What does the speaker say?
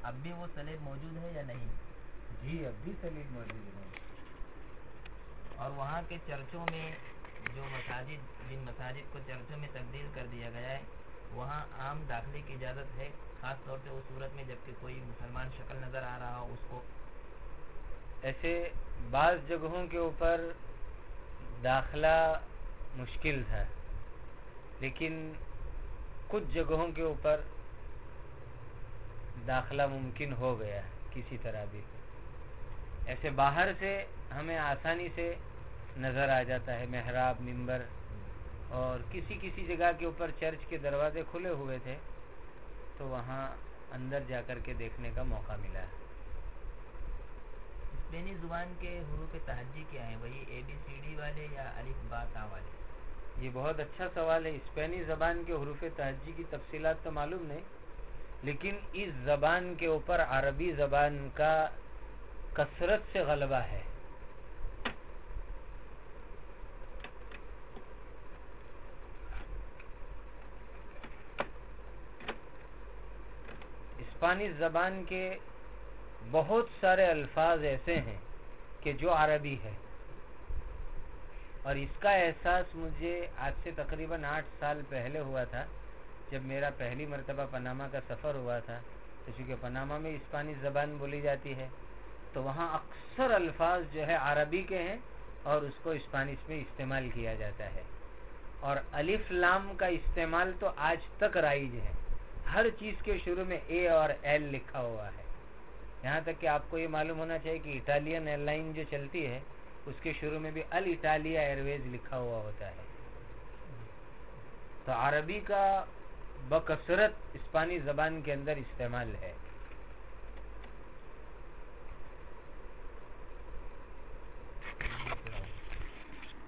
اب بھی وہ سلیب موجود ہے یا نہیں؟ جی اب بھی سلیب موجود ہے. اور وہاں کے چرچوں میں جو مساجد، جن مساجد کو چرچوں میں تبدیل کر دیا گیا ہے، وہاں عام داخلے کی اجازت ہے، خاص طور پہ اس صورت میں جب کہ کوئی مسلمان شکل نظر آ رہا ہو اس کو؟ ایسے بعض جگہوں کے اوپر داخلہ مشکل تھا، لیکن کچھ جگہوں کے اوپر داخلہ ممکن ہو گیا کسی طرح بھی. ایسے باہر سے ہمیں آسانی سے نظر آ جاتا ہے محراب، منبر، اور کسی کسی جگہ کے اوپر چرچ کے دروازے کھلے ہوئے تھے تو وہاں اندر جا کر کے دیکھنے کا موقع ملا ہے. اسپینی زبان کے حروف تہجی کیا ہیں؟ وہی اے بی سی ڈی والے یا الف با تا والے؟ یہ بہت اچھا سوال ہے. اسپینی زبان کے حروف تہجی کی تفصیلات تو معلوم نہیں، لیکن اس زبان کے اوپر عربی زبان کا کثرت سے غلبہ ہے. اسپانش زبان کے بہت سارے الفاظ ایسے ہیں کہ جو عربی ہے، اور اس کا احساس مجھے آج سے تقریباً 8 سال پہلے ہوا تھا جب میرا پہلی مرتبہ پاناما کا سفر ہوا تھا. تو چونکہ پاناما میں اسپانش زبان بولی جاتی ہے تو وہاں اکثر الفاظ جو ہے عربی کے ہیں اور اس کو اسپانش میں استعمال کیا جاتا ہے. اور الف لام کا استعمال تو آج تک رائج ہے. ہر چیز کے شروع میں اے اور ایل لکھا ہوا ہے. یہاں تک کہ آپ کو یہ معلوم ہونا چاہیے کہ اٹالین ایئر لائن جو چلتی ہے اس کے شروع میں بھی الاٹالیا ایئر ویز لکھا ہوا ہوتا ہے. تو عربی کا بکثرت اسپانی زبان کے اندر استعمال ہے.